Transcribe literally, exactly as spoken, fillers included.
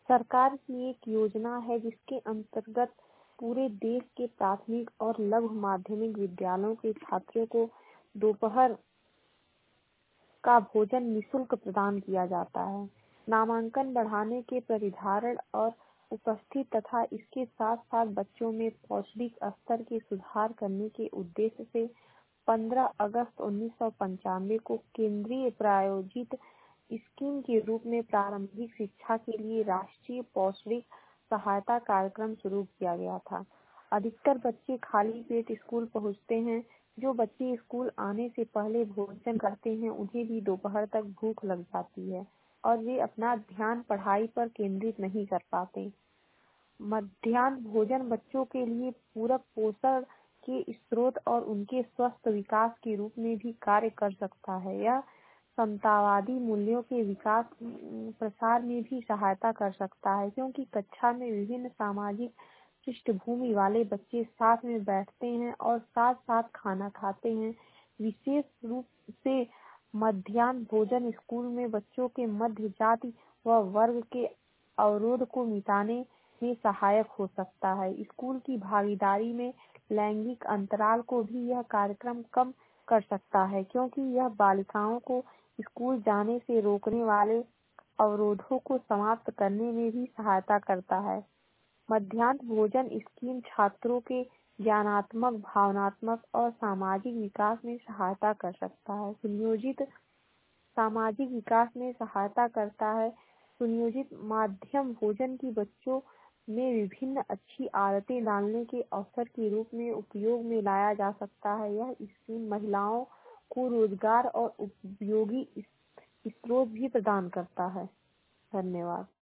सरकार की एक योजना है जिसके अंतर्गत पूरे देश के प्राथमिक और लघु माध्यमिक विद्यालयों के छात्रों को दोपहर का भोजन निःशुल्क प्रदान किया जाता है। नामांकन बढ़ाने के प्रतिधारण और उपस्थित तथा इसके साथ साथ बच्चों में पौष्टिक स्तर के सुधार करने के उद्देश्य से पंद्रह अगस्त उन्नीस सौ पंचानवे को केंद्रीय प्रायोजित स्कीम के रूप में प्रारंभिक शिक्षा के लिए राष्ट्रीय पौष्टिक सहायता कार्यक्रम शुरू किया गया था। अधिकतर बच्चे खाली पेट स्कूल पहुंचते हैं। जो बच्चे स्कूल आने से पहले भोजन करते हैं उन्हें भी दोपहर तक भूख लग जाती है और वे अपना ध्यान पढ़ाई पर केंद्रित नहीं कर पाते। मध्याह्न भोजन बच्चों के लिए पूरक पोषण के स्रोत और उनके स्वस्थ विकास के रूप में भी कार्य कर सकता है। यह समतावादी मूल्यों के विकास प्रसार में भी सहायता कर सकता है, क्योंकि कक्षा में विभिन्न सामाजिक पृष्ठभूमि वाले बच्चे साथ में बैठते हैं और साथ साथ खाना खाते हैं। विशेष रूप से मध्याह्न भोजन स्कूल में बच्चों के मध्य जाति व वर्ग के अवरोध को मिटाने में सहायक हो सकता है। स्कूल की भागीदारी में लैंगिक अंतराल को भी यह कार्यक्रम कम कर सकता है, क्योंकि यह बालिकाओं को स्कूल जाने से रोकने वाले अवरोधों को समाप्त करने में भी सहायता करता है। मध्याह्न भोजन स्कीम छात्रों के ज्ञानात्मक, भावनात्मक और सामाजिक विकास में सहायता कर सकता है। सुनियोजित सामाजिक विकास में सहायता करता है। सुनियोजित मध्याह्न भोजन की बच्चों में विभिन्न अच्छी आदतें डालने के अवसर के रूप में उपयोग में लाया जा सकता है। यह स्कीम महिलाओं को रोजगार और उपयोगी स्रोत भी प्रदान करता है। धन्यवाद।